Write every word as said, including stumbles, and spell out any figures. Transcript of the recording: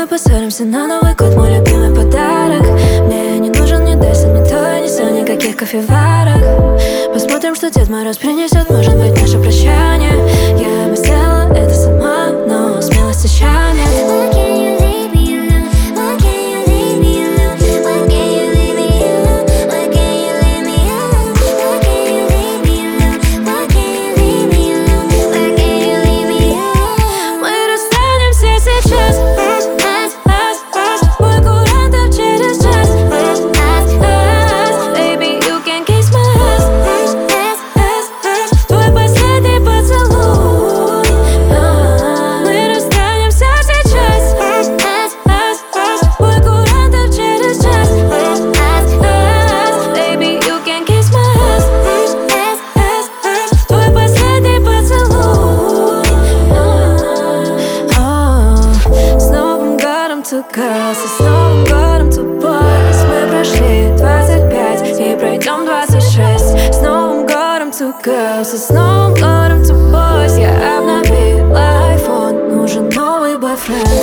поссоримся на Новый год, мой любимый подарок. Мне не нужен ни Дайсон, ни той, ни сон, никаких кофеварок. Посмотрим, что Дед Мороз принесет, может быть, наше прощание. Я бы сделала это сама, но смелости ща нет. Girls, и с Новым годом to boys. Мы прошли двадцать пять и пройдем двадцать шесть. С Новым годом to girls, и с Новым годом to boys. Я обновила iPhone, нужен новый бойфренд.